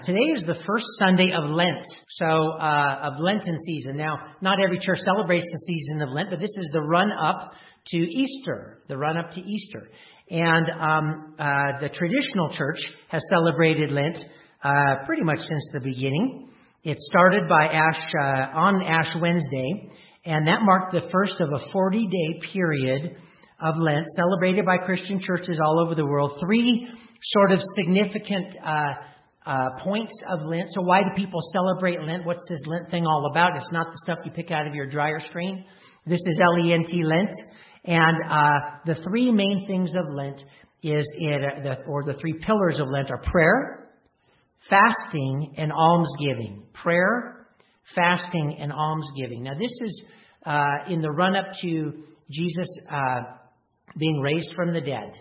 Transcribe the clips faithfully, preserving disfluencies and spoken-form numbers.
Today is the first Sunday of Lent, so uh, of Lenten season. Now, not every church celebrates the season of Lent, but this is the run-up to Easter, the run-up to Easter. And um, uh, the traditional church has celebrated Lent uh, pretty much since the beginning. It started by Ash uh, on Ash Wednesday, and that marked the first of a forty-day period of Lent celebrated by Christian churches all over the world. Three sort of significant uh Uh, points of Lent. So why do people celebrate Lent? What's this Lent thing all about? It's not the stuff you pick out of your dryer screen. This is L E N T, Lent. And uh, the three main things of Lent is it, uh, the, or the three pillars of Lent are prayer, fasting, and almsgiving. Prayer, fasting, and almsgiving. Now this is uh, in the run-up to Jesus uh, being raised from the dead.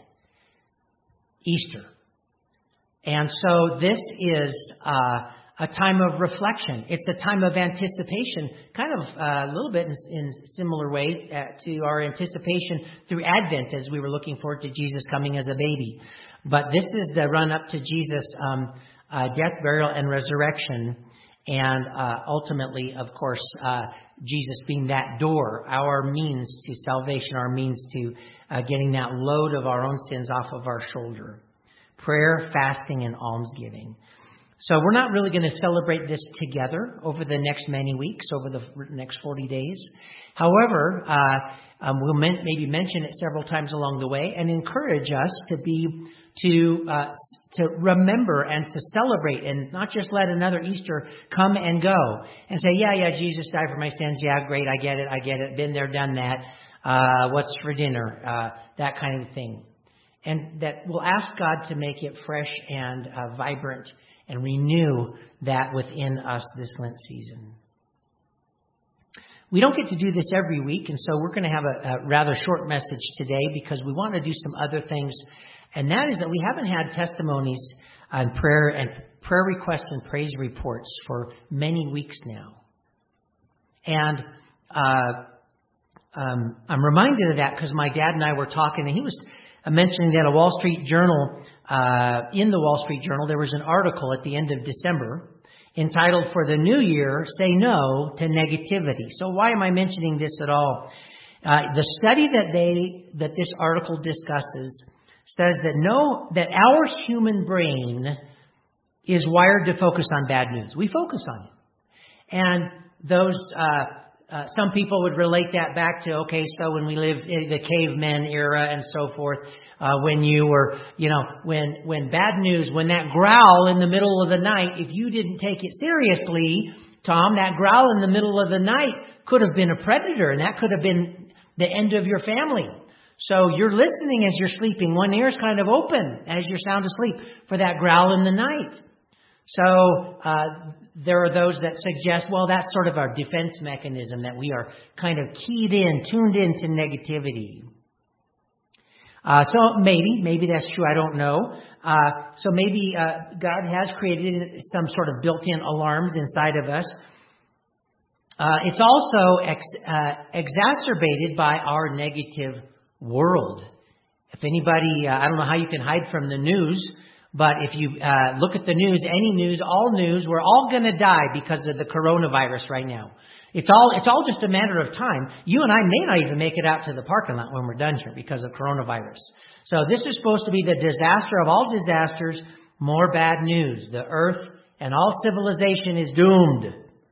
Easter. And so this is uh, a time of reflection. It's a time of anticipation, kind of uh, a little bit in, in similar way uh, to our anticipation through Advent as we were looking forward to Jesus coming as a baby. But this is the run-up to Jesus' um, uh, death, burial, and resurrection. And uh, ultimately, of course, uh, Jesus being that door, our means to salvation, our means to uh, getting that load of our own sins off of our shoulder. Prayer, fasting, and almsgiving. So we're not really going to celebrate this together over the next many weeks, over the next forty days. However, uh, um, we'll men- maybe mention it several times along the way and encourage us to be to uh, to remember and to celebrate and not just let another Easter come and go and say, yeah, yeah, Jesus died for my sins. Yeah, great, I get it, I get it. Been there, done that. Uh, what's for dinner? Uh, that kind of thing. And that we'll ask God to make it fresh and uh, vibrant and renew that within us this Lent season. We don't get to do this every week, and so we're going to have a, a rather short message today because we want to do some other things. And that is that we haven't had testimonies on prayer and prayer requests and praise reports for many weeks now. And uh, um, I'm reminded of that because my dad and I were talking, and he was mentioning that a Wall Street Journal, uh, in the Wall Street Journal, there was an article at the end of December entitled, "For the New Year, Say No to Negativity." So why am I mentioning this at all? Uh, the study that they, that this article discusses says that no, that our human brain is wired to focus on bad news. We focus on it. And those, uh, Uh, some people would relate that back to, okay, so when we lived in the caveman era and so forth, uh, when you were, you know, when, when bad news, when that growl in the middle of the night, if you didn't take it seriously, Tom, that growl in the middle of the night could have been a predator, and that could have been the end of your family. So you're listening as you're sleeping. One ear's kind of open as you're sound asleep for that growl in the night. So uh, there are those that suggest, well, that's sort of our defense mechanism, that we are kind of keyed in, tuned in to negativity. Uh, so maybe, maybe that's true. I don't know. Uh, so maybe uh, God has created some sort of built-in alarms inside of us. Uh, it's also ex- uh, exacerbated by our negative world. If anybody, uh, I don't know how you can hide from the news, but if you uh, look at the news, any news, all news, we're all going to die because of the coronavirus right now. It's all it's all just a matter of time. You and I may not even make it out to the parking lot when we're done here because of coronavirus. So this is supposed to be the disaster of all disasters, more bad news. The earth and all civilization is doomed.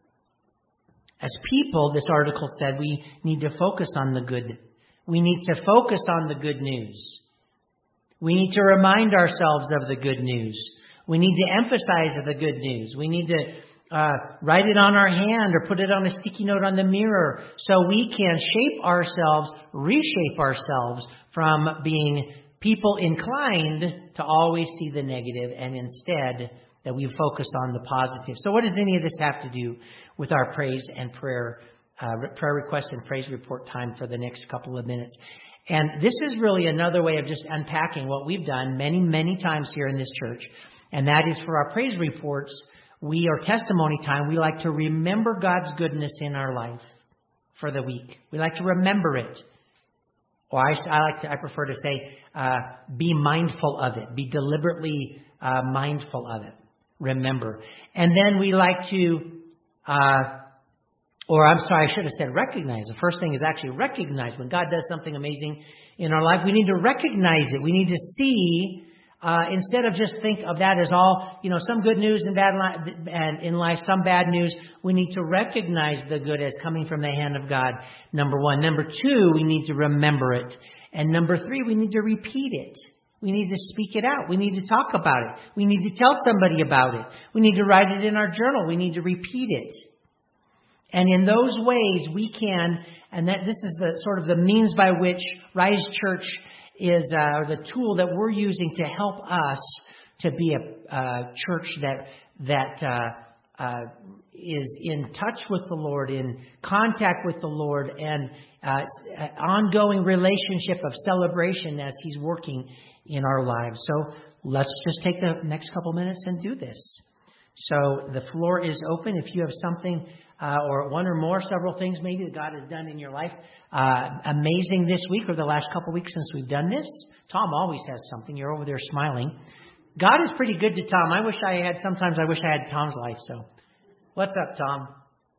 As people, this article said, we need to focus on the good. We need to focus on the good news. We need to remind ourselves of the good news. We need to emphasize the good news. We need to uh, write it on our hand or put it on a sticky note on the mirror so we can shape ourselves, reshape ourselves from being people inclined to always see the negative and instead that we focus on the positive. So what does any of this have to do with our praise and prayer, uh, prayer request and praise report time for the next couple of minutes? And this is really another way of just unpacking what we've done many, many times here in this church. And that is for our praise reports, we are testimony time. We like to remember God's goodness in our life for the week. We like to remember it. Or I, I like to, I prefer to say, uh, be mindful of it. Be deliberately uh, mindful of it. remember. And then we like to, uh, or I'm sorry, I should have said recognize. The first thing is actually recognize. When God does something amazing in our life, we need to recognize it. We need to see, uh, instead of just think of that as all, you know, some good news and bad li- and in life, some bad news. We need to recognize the good as coming from the hand of God, number one. Number two, we need to remember it. And number three, we need to repeat it. We need to speak it out. We need to talk about it. We need to tell somebody about it. We need to write it in our journal. We need to repeat it. And in those ways we can, and that this is the sort of the means by which Rise Church is, uh, the tool that we're using to help us to be a uh, church that, that, uh, uh, is in touch with the Lord, in contact with the Lord, and uh, ongoing relationship of celebration as He's working in our lives. So let's just take the next couple minutes and do this. So the floor is open. If you have something uh, or one or more, several things maybe that God has done in your life, uh, amazing this week or the last couple weeks since we've done this. Tom always has something. You're over there smiling. God is pretty good to Tom. I wish I had, sometimes I wish I had Tom's life. So what's up, Tom?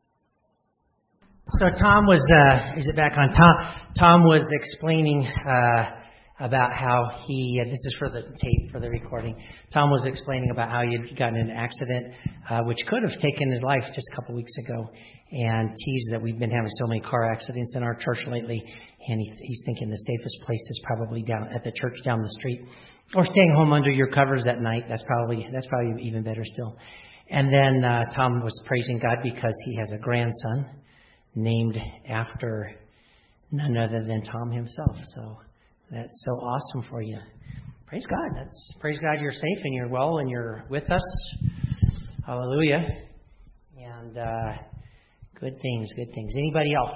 So Tom was, uh, is it back on? Tom, Tom was explaining, uh, about how he, uh, this is for the tape, for the recording. Tom was explaining about how he had gotten in an accident, uh, which could have taken his life just a couple weeks ago, and teased that we've been having so many car accidents in our church lately, and he, he's thinking the safest place is probably down at the church down the street, or staying home under your covers at night. That's probably, that's probably even better still. And then uh, Tom was praising God because he has a grandson named after none other than Tom himself. So that's so awesome for you. Praise God. That's praise God you're safe and you're well and you're with us. Hallelujah. And uh, good things, good things. Anybody else?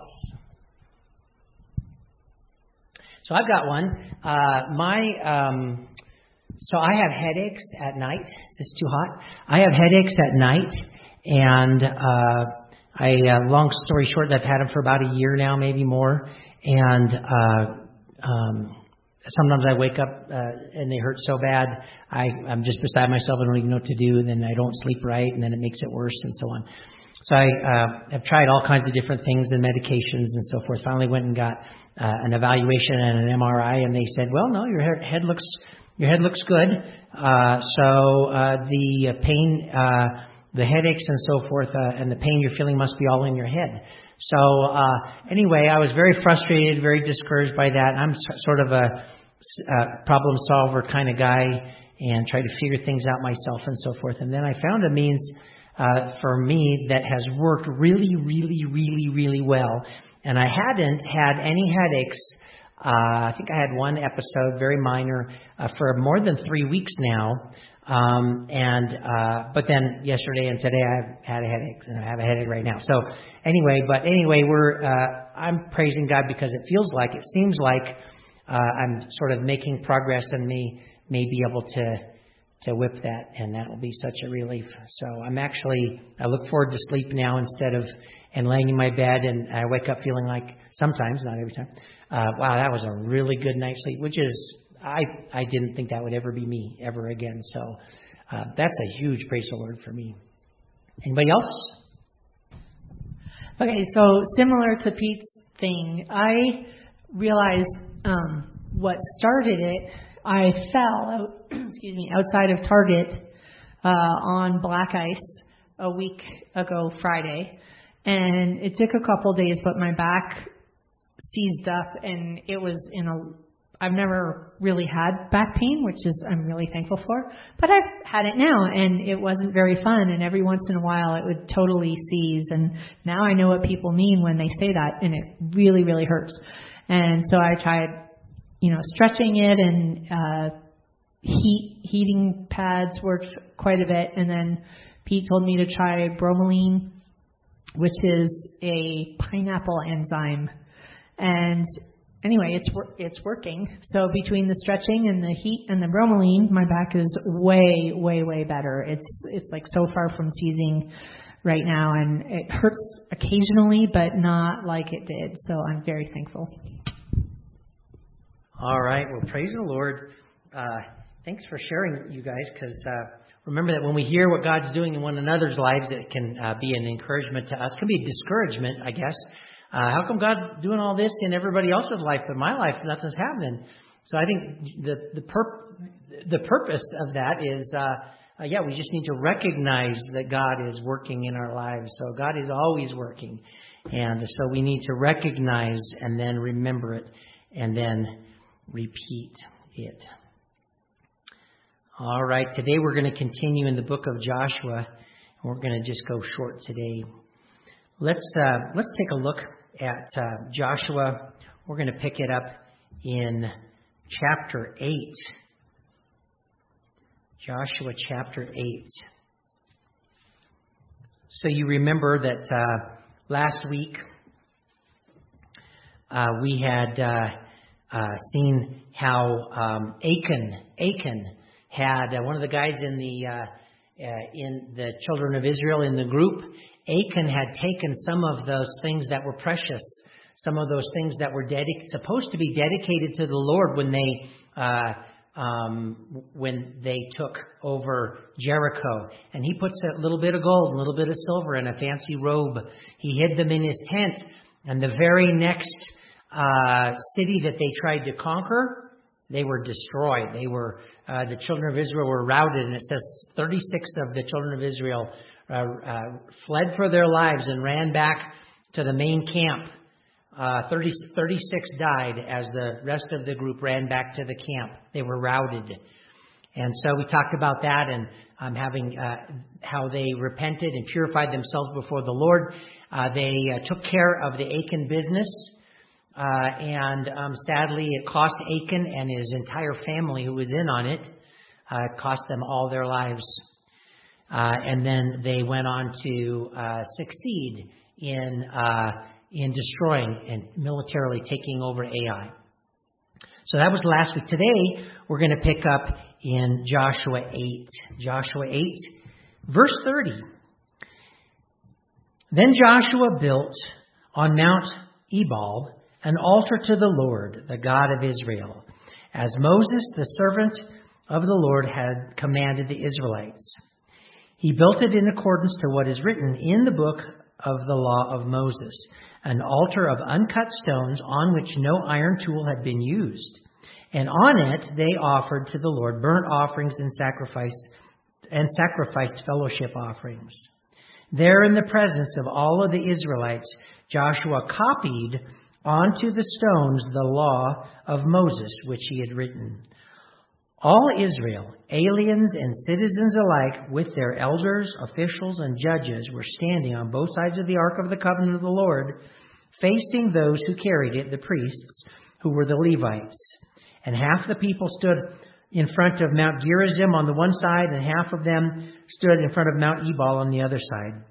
So I've got one. Uh, my um, so I have headaches at night. It's too hot. I have headaches at night, and uh, I uh, long story short, I've had them for about a year now, maybe more, and uh, um, sometimes I wake up uh, and they hurt so bad, I, I'm just beside myself. I don't even know what to do, and then I don't sleep right, and then it makes it worse, and so on. So I uh, have tried all kinds of different things and medications and so forth. Finally went and got uh, an evaluation and an M R I, and they said, well, no, your head looks your head looks good. Uh, so uh, the pain, uh, the headaches and so forth, uh, and the pain you're feeling must be all in your head. So uh, anyway, I was very frustrated, very discouraged by that. I'm sort of a, a problem solver kind of guy and try to figure things out myself and so forth. And then I found a means uh, for me that has worked really, really, really, really well. And I hadn't had any headaches. Uh, I think I had one episode, very minor, uh, for more than three weeks now. Um, and, uh, but then yesterday and today I've had a headache, and I have a headache right now. So anyway, but anyway, we're, uh, I'm praising God because it feels like, it seems like, uh, I'm sort of making progress and may, may be able to, to whip that, and that will be such a relief. So I'm actually, I look forward to sleep now instead of, and laying in my bed, and I wake up feeling like, sometimes, not every time, uh, wow, that was a really good night's sleep, which is, I, I didn't think that would ever be me ever again. So uh, that's a huge praise the Lord for me. Anybody else? Okay, so similar to Pete's thing, I realized um, what started it. I fell out, excuse me, outside of Target uh, on black ice a week ago Friday, and it took a couple days, but my back seized up, and it was in a I've never really had back pain, which is I'm really thankful for, but I've had it now, and it wasn't very fun, and every once in a while it would totally seize, and now I know what people mean when they say that, and it really, really hurts. And so I tried, you know, stretching it, and uh, heat heating pads worked quite a bit, and then Pete told me to try bromelain, which is a pineapple enzyme, and anyway, it's it's working. So between the stretching and the heat and the bromelain, my back is way, way, way better. It's it's like so far from seizing right now, and it hurts occasionally, but not like it did. So I'm very thankful. All right. Well, praise the Lord. Uh, thanks for sharing, you guys, because uh, remember that when we hear what God's doing in one another's lives, it can uh, be an encouragement to us. It can be a discouragement, I guess. Uh, how come God's doing all this in everybody else's life, but my life, nothing's happening? So I think the the, pur- the purpose of that is, uh, uh, yeah, we just need to recognize that God is working in our lives. So God is always working. And so we need to recognize and then remember it and then repeat it. All right, today we're going to continue in the book of Joshua. We're going to just go short today. Let's uh, let's take a look at uh, Joshua. We're going to pick it up in chapter eight. Joshua chapter eight. So you remember that uh, last week uh, we had uh, uh, seen how um, Achan, Achan had uh, one of the guys in the uh, uh, in the children of Israel in the group. Achan had taken some of those things that were precious, some of those things that were dedic- supposed to be dedicated to the Lord when they uh, um, when they took over Jericho. And he puts a little bit of gold, a little bit of silver, and a fancy robe. He hid them in his tent. And the very next uh, city that they tried to conquer, they were destroyed. They were uh, the children of Israel were routed, and it says thirty-six of the children of Israel uh, uh, fled for their lives and ran back to the main camp. Uh, thirty, thirty-six died as the rest of the group ran back to the camp. They were routed. And so we talked about that and um, having uh, how they repented and purified themselves before the Lord. Uh, they uh, took care of the Achan business. Uh, and um, sadly, it cost Achan and his entire family who was in on it. Uh, it cost them all their lives. Uh, and then they went on to uh, succeed in uh, in destroying and militarily taking over Ai. So that was last week. Today, we're going to pick up in Joshua eight. Joshua eight, verse thirty. Then Joshua built on Mount Ebal an altar to the Lord, the God of Israel, as Moses, the servant of the Lord, had commanded the Israelites. He built it in accordance to what is written in the book of the law of Moses, an altar of uncut stones on which no iron tool had been used. And on it they offered to the Lord burnt offerings and sacrifice and sacrificed fellowship offerings. There in the presence of all of the Israelites, Joshua copied onto the stones the law of Moses, which he had written. All Israel, aliens and citizens alike, with their elders, officials, and judges, were standing on both sides of the Ark of the Covenant of the Lord, facing those who carried it, the priests, who were the Levites. And half the people stood in front of Mount Gerizim on the one side, and half of them stood in front of Mount Ebal on the other side,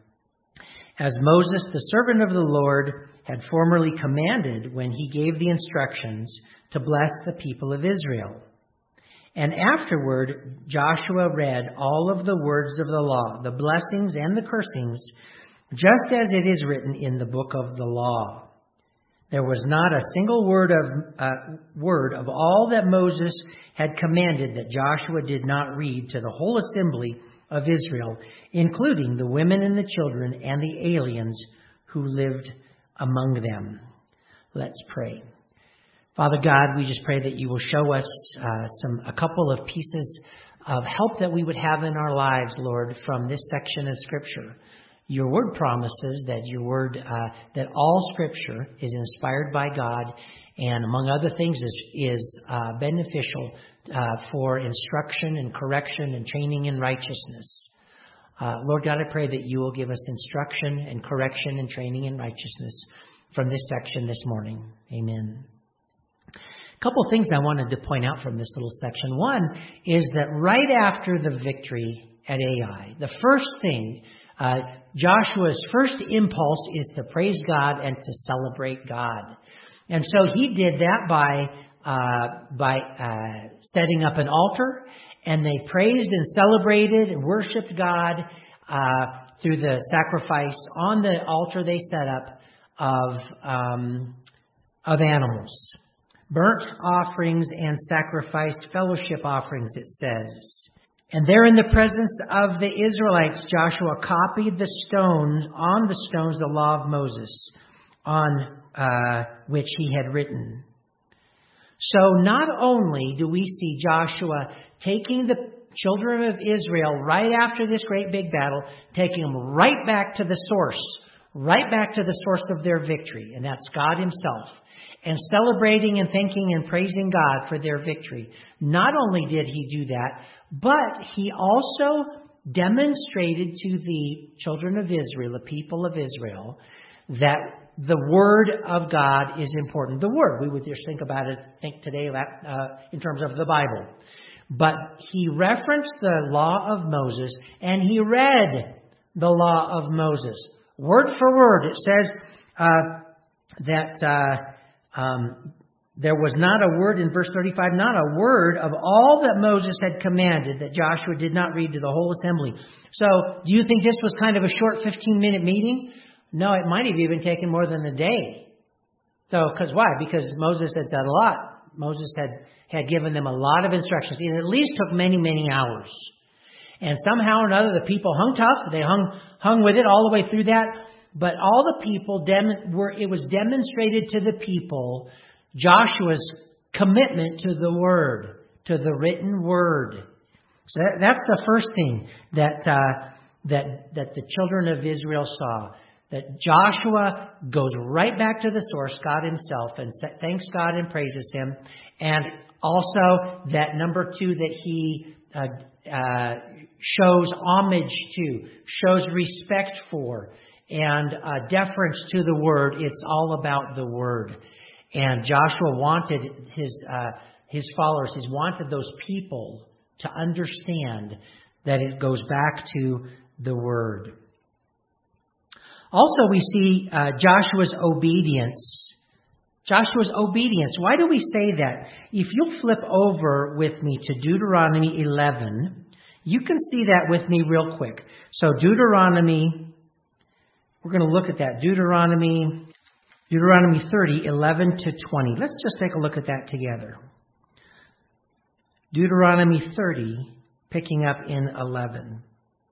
as Moses, the servant of the Lord, had formerly commanded when he gave the instructions to bless the people of Israel. And afterward, Joshua read all of the words of the law, the blessings and the cursings, just as it is written in the book of the law. There was not a single word of uh, word of all that Moses had commanded that Joshua did not read to the whole assembly of Israel, including the women and the children and the aliens who lived among them. Let's pray. Father God, we just pray that you will show us uh, some a couple of pieces of help that we would have in our lives, Lord, from this section of Scripture. Your word promises that your word, uh, that all Scripture is inspired by God, and among other things is is uh, beneficial uh, for instruction and correction and training in righteousness. Uh, Lord God, I pray that you will give us instruction and correction and training in righteousness from this section this morning. Amen. A couple of things I wanted to point out from this little section. One is that right after the victory at Ai, the first thing, uh, Joshua's first impulse is to praise God and to celebrate God. And so he did that by uh, by uh, setting up an altar, and they praised and celebrated and worshipped God uh, through the sacrifice on the altar they set up of um, of animals. Burnt offerings and sacrificed fellowship offerings, it says. And there in the presence of the Israelites, Joshua copied the stones, on the stones, the law of Moses, on uh, which he had written. So not only do we see Joshua taking the children of Israel right after this great big battle, taking them right back to the source, right back to the source of their victory, and that's God himself, and celebrating and thanking and praising God for their victory. Not only did he do that, but he also demonstrated to the children of Israel, the people of Israel, that the Word of God is important. The Word, we would just think about it, think today uh, in terms of the Bible. But he referenced the law of Moses, and he read the law of Moses. Word for word, it says uh, that uh, um, there was not a word in verse thirty-five, not a word of all that Moses had commanded that Joshua did not read to the whole assembly. So do you think this was kind of a short fifteen-minute meeting? No, it might have even taken more than a day. So, because why? Because Moses had said a lot. Moses had, had given them a lot of instructions. It at least took many, many hours. And somehow or another, the people hung tough. They hung hung with it all the way through that. But all the people, dem- were it was demonstrated to the people Joshua's commitment to the Word, to the written Word. So that, that's the first thing that uh, that that the children of Israel saw. That Joshua goes right back to the source, God himself, and thanks God and praises him. And also that number two, that he uh, uh, shows homage to, shows respect for, and uh, deference to the Word. It's all about the Word. And Joshua wanted his uh, his followers, he wanted those people to understand that it goes back to the Word. Also, we see uh, Joshua's obedience. Joshua's obedience. Why do we say that? If you'll flip over with me to Deuteronomy eleven, you can see that with me real quick. So Deuteronomy, we're going to look at that. Deuteronomy, Deuteronomy thirty, eleven to twenty. Let's just take a look at that together. Deuteronomy thirty, picking up in eleven.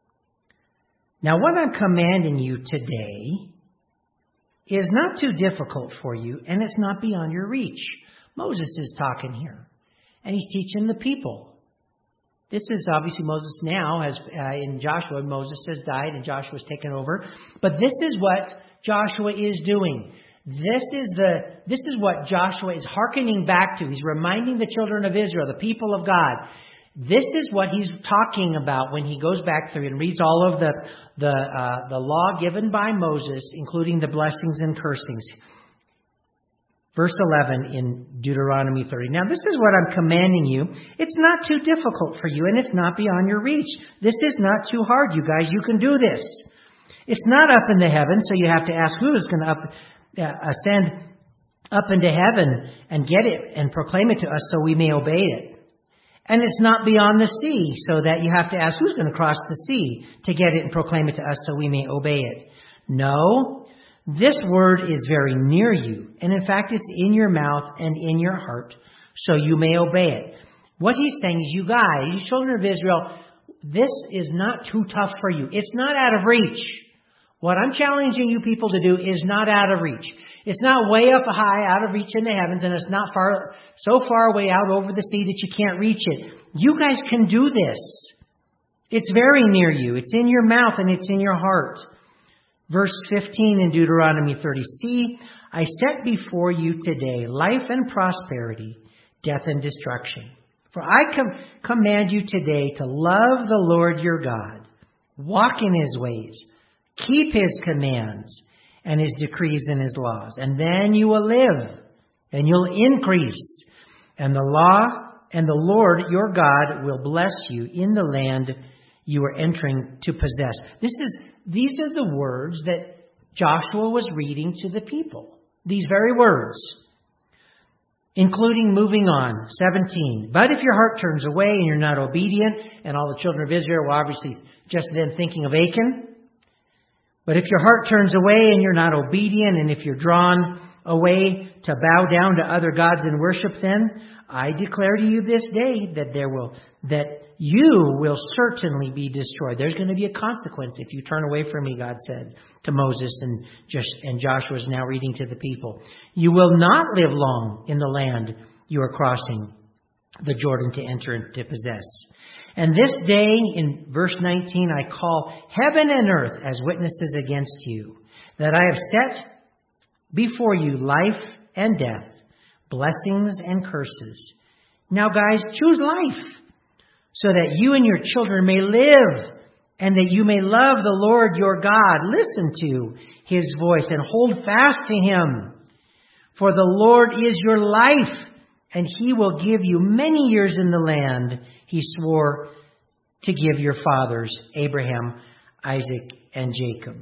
Now, what I'm commanding you today is not too difficult for you, and it's not beyond your reach. Moses is talking here, and he's teaching the people. This is obviously Moses now, as uh, in Joshua, Moses has died and Joshua's taken over. But this is what Joshua is doing. This is the this is what Joshua is hearkening back to. He's reminding the children of Israel, the people of God. This is what he's talking about when he goes back through and reads all of the the uh, the law given by Moses, including the blessings and cursings. Verse eleven in Deuteronomy thirty. Now, this is what I'm commanding you. It's not too difficult for you, and it's not beyond your reach. This is not too hard, you guys. You can do this. It's not up in the heavens, so you have to ask who is going to up, uh, ascend up into heaven and get it and proclaim it to us so we may obey it. And it's not beyond the sea, so that you have to ask who's going to cross the sea to get it and proclaim it to us so we may obey it. No, this word is very near you. And in fact, it's in your mouth and in your heart, so you may obey it. What he's saying is, you guys, you children of Israel, this is not too tough for you. It's not out of reach. What I'm challenging you people to do is not out of reach. It's not way up high, out of reach in the heavens, and it's not far, so far away out over the sea that you can't reach it. You guys can do this. It's very near you. It's in your mouth and it's in your heart. Verse fifteen in Deuteronomy thirty. See, I set before you today life and prosperity, death and destruction. For I com- command you today to love the Lord your God, walk in his ways, keep his commands, and his decrees and his laws. And then you will live, and you'll increase. And the law and the Lord your God will bless you in the land you are entering to possess. This is these are the words that Joshua was reading to the people. These very words, including moving on, seventeen. But if your heart turns away and you're not obedient, and all the children of Israel were obviously just then thinking of Achan. But if your heart turns away and you're not obedient, and if you're drawn away to bow down to other gods and worship them, I declare to you this day that there will that you will certainly be destroyed. There's going to be a consequence if you turn away from me, God said to Moses, and just and Joshua is now reading to the people. You will not live long in the land you are crossing the Jordan to enter and to possess. And this day, in verse nineteen, I call heaven and earth as witnesses against you, that I have set before you life and death, blessings and curses. Now, guys, choose life, so that you and your children may live, and that you may love the Lord your God. Listen to His voice and hold fast to Him. For the Lord is your life, and He will give you many years in the land He swore to give your fathers, Abraham, Isaac, and Jacob.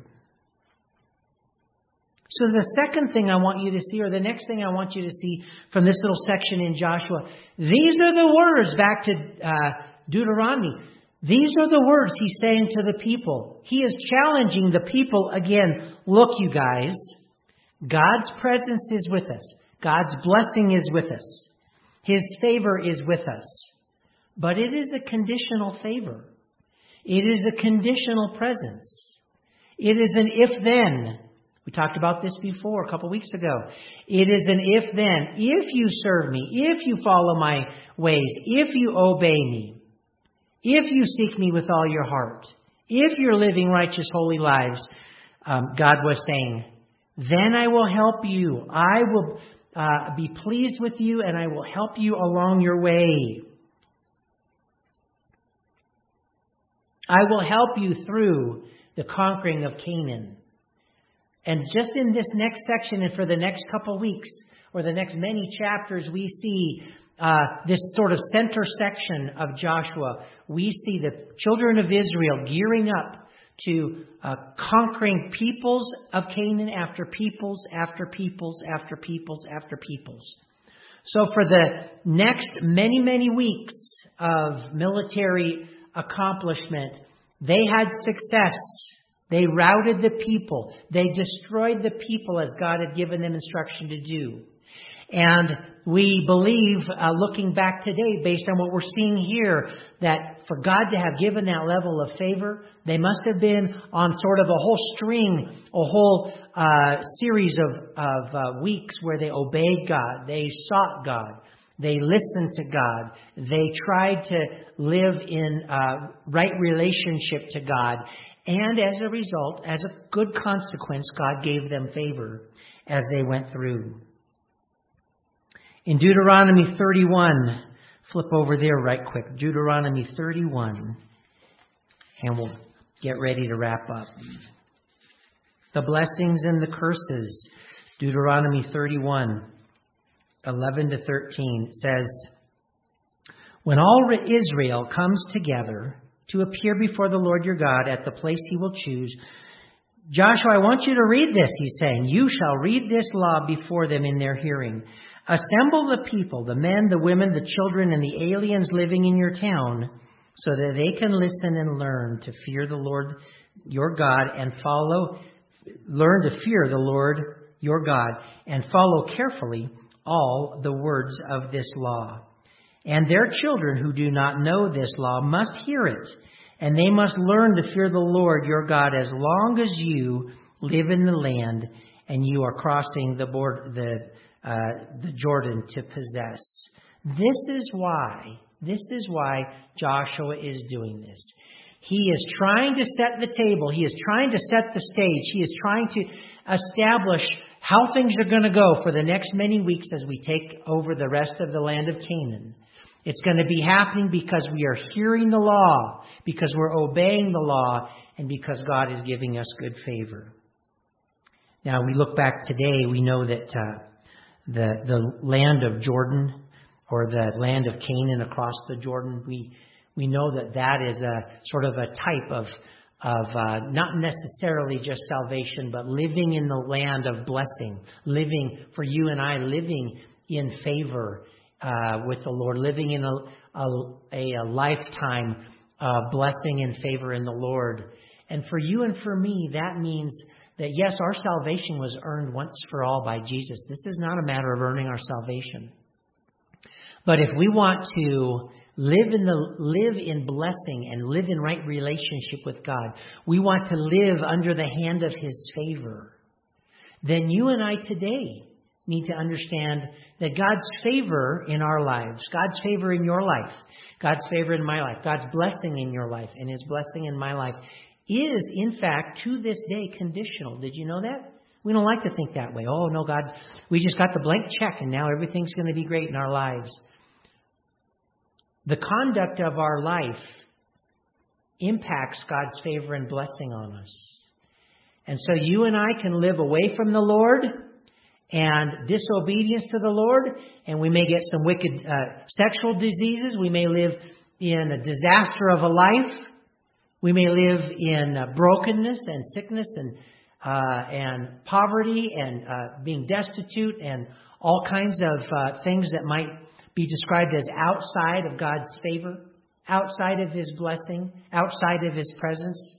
So the second thing I want you to see, or the next thing I want you to see from this little section in Joshua, these are the words back to uh, Deuteronomy. These are the words He's saying to the people. He is challenging the people again. Look, you guys, God's presence is with us. God's blessing is with us. His favor is with us. But it is a conditional favor. It is a conditional presence. It is an if-then. We talked about this before a couple weeks ago. It is an if-then. If you serve me, if you follow my ways, if you obey me, if you seek me with all your heart, if you're living righteous, holy lives, um, God was saying, then I will help you. I will uh, be pleased with you, and I will help you along your way. I will help you through the conquering of Canaan. And just in this next section and for the next couple weeks or the next many chapters, we see uh, this sort of center section of Joshua. We see the children of Israel gearing up to uh, conquering peoples of Canaan after peoples, after peoples, after peoples, after peoples. So for the next many, many weeks of military accomplishment, they had success. They routed the people. They destroyed the people as God had given them instruction to do. And we believe, uh, looking back today, based on what we're seeing here, that for God to have given that level of favor, they must have been on sort of a whole string, a whole uh, series of, of uh, weeks where they obeyed God. They sought God. They listened to God. They tried to live in uh, right relationship to God. And as a result, as a good consequence, God gave them favor as they went through. In Deuteronomy thirty-one, flip over there right quick. Deuteronomy thirty-one, and we'll get ready to wrap up. The blessings and the curses. Deuteronomy thirty-one, eleven to thirteen says, when all Israel comes together to appear before the Lord your God at the place He will choose. Joshua, I want you to read this, he's saying. You shall read this law before them in their hearing. Assemble the people, the men, the women, the children, and the aliens living in your town, so that they can listen and learn to fear the Lord your God and follow, learn to fear the Lord your God and follow carefully all the words of this law. And their children who do not know this law must hear it, and they must learn to fear the Lord your God as long as you live in the land and you are crossing the board, the uh, the Jordan to possess. This is why, this is why Joshua is doing this. He is trying to set the table. He is trying to set the stage. He is trying to establish how things are going to go for the next many weeks as we take over the rest of the land of Canaan. It's going to be happening because we are hearing the law, because we're obeying the law, and because God is giving us good favor. Now, we look back today, we know that uh, the the land of Jordan, or the land of Canaan across the Jordan, we we know that that is a sort of a type of of uh, not necessarily just salvation, but living in the land of blessing, living for you and I, living in favor uh, with the Lord, living in a a, a, a lifetime of blessing and favor in the Lord. And for you and for me, that means that yes, our salvation was earned once for all by Jesus. This is not a matter of earning our salvation. But if we want to live in the live in blessing and live in right relationship with God, we want to live under the hand of His favor, then you and I today need to understand that God's favor in our lives, God's favor in your life, God's favor in my life, God's blessing in your life, and His blessing in my life is, in fact, to this day conditional. Did you know that? We don't like to think that way. Oh, no, God, we just got the blank check and now everything's going to be great in our lives. The conduct of our life impacts God's favor and blessing on us. And so you and I can live away from the Lord and disobedience to the Lord, and we may get some wicked uh, sexual diseases. We may live in a disaster of a life. We may live in uh, brokenness and sickness and uh, and poverty and uh, being destitute and all kinds of uh, things that might be described as outside of God's favor, outside of His blessing, outside of His presence.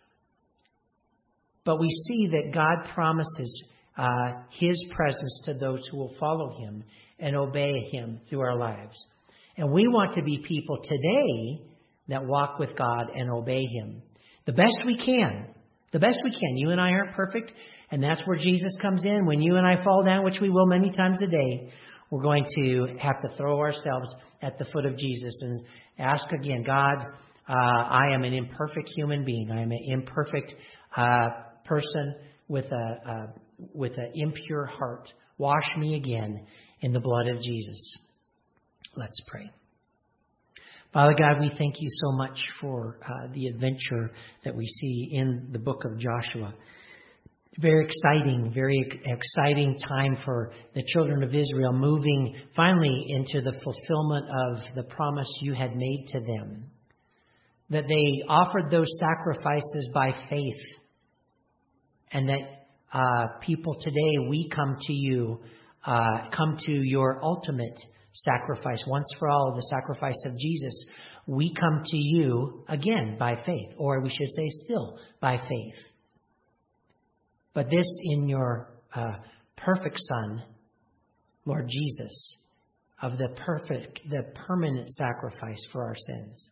But we see that God promises uh, His presence to those who will follow Him and obey Him through our lives. And we want to be people today that walk with God and obey Him the best we can. The best we can. You and I aren't perfect, and that's where Jesus comes in. When you and I fall down, which we will many times a day, we're going to have to throw ourselves at the foot of Jesus and ask again, God, uh, I am an imperfect human being. I am an imperfect uh, person with a uh, with an impure heart. Wash me again in the blood of Jesus. Let's pray. Father God, we thank you so much for uh, the adventure that we see in the book of Joshua. Very exciting, very exciting time for the children of Israel, moving finally into the fulfillment of the promise you had made to them. That they offered those sacrifices by faith. And that uh, people today, we come to you, uh, come to your ultimate sacrifice, once for all, the sacrifice of Jesus. We come to you again by faith, or we should say still by faith. But this in your uh, perfect Son, Lord Jesus, of the perfect, the permanent sacrifice for our sins.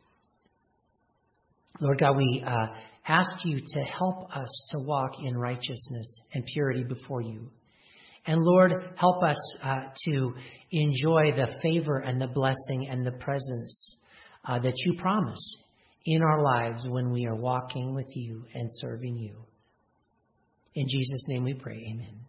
Lord God, we uh, ask you to help us to walk in righteousness and purity before you. And Lord, help us uh, to enjoy the favor and the blessing and the presence uh, that you promise in our lives when we are walking with you and serving you. In Jesus' name we pray, amen.